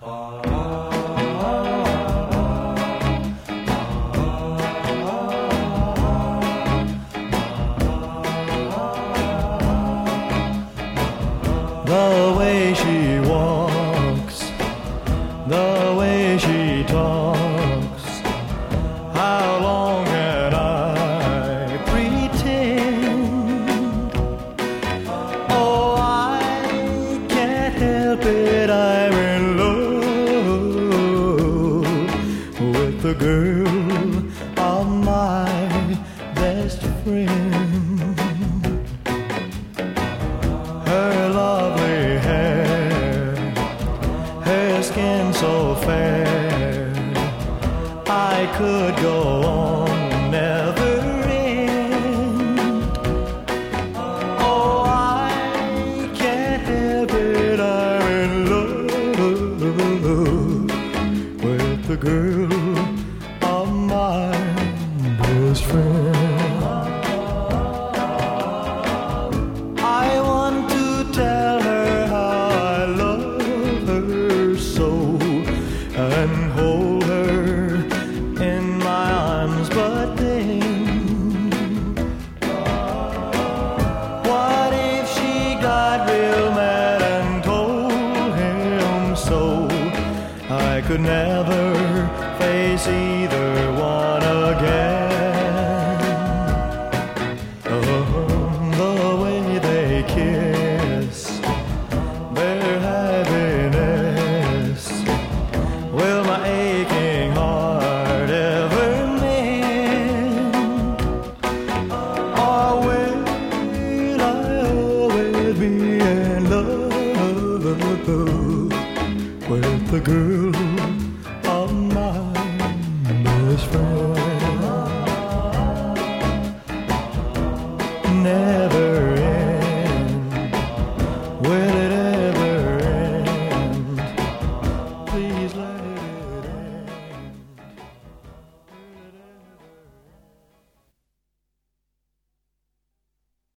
The way she walks, the way she talks, how long can I pretend? Oh, I can't help it, I'm in love with the girl of my best friend. Her lovely hair, her skin so fair, I could go on, never end. Oh, I can't help it, I'm in love with the girl of my best friend. I want to tell her how I love her so, and hold her in my arms, but then what if she got real mad and told him so? I could never face either one again. The way they kiss, their happiness, will my aching heart ever mend? Or will I always be in love with the girl of my best friend? Never end with